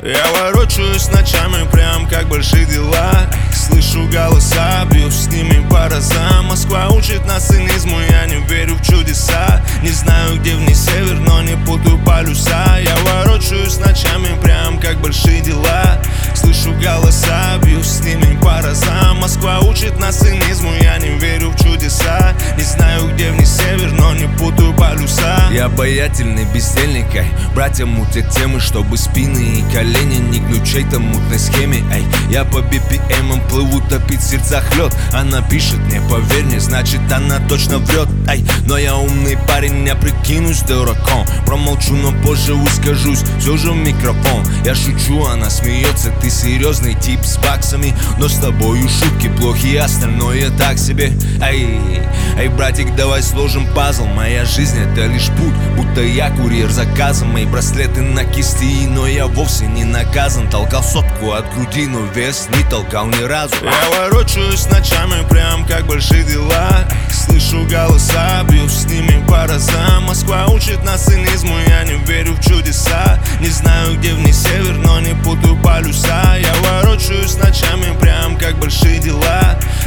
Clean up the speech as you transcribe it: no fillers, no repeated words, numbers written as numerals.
Я ворочаюсь ночами, прям как большие дела. Слышу голоса, бью с ними по разам. Москва учит нас цинизму, я не верю в чудеса. Не знаю, где в ней север, но не путаю полюса. Я ворочаюсь ночами, прям как большие дела. Слышу голоса, бью с ними по разам. Москва учит нас цинизму, я не верю в чудеса. Не знаю, где в ней север, но не путаю полюса. Я обаятельный бездельник, ай. Братья мутят темы, чтобы спины и колени не гнуть чьей-то мутной схеме, ай. Я по BPM плыву, топить в сердцах лед. Она пишет мне, поверь мне, значит она точно врет, ай. Но я умный парень, я прикинусь дураком. Промолчу, но позже выскажусь, все же в микрофон. Я шучу, она смеется, ты серьезный тип с баксами. Но с тобою шутки плохи, остальное так себе. Эй, братик, давай сложим пазл. Моя жизнь это лишь путь, будто я курьер заказом. Мои браслеты на кисти, но я вовсе не наказан. Толкал сотку от груди, но вес не толкал ни разу. Я ворочаюсь ночами, прям как большие дела. Слышу голоса, бью с ними по разам. Москва учит нас цинизму, я не верю в чудеса. Не знаю, где в ней север, но не путаю полюса. Я ворочаюсь ночами, прям как большие дела.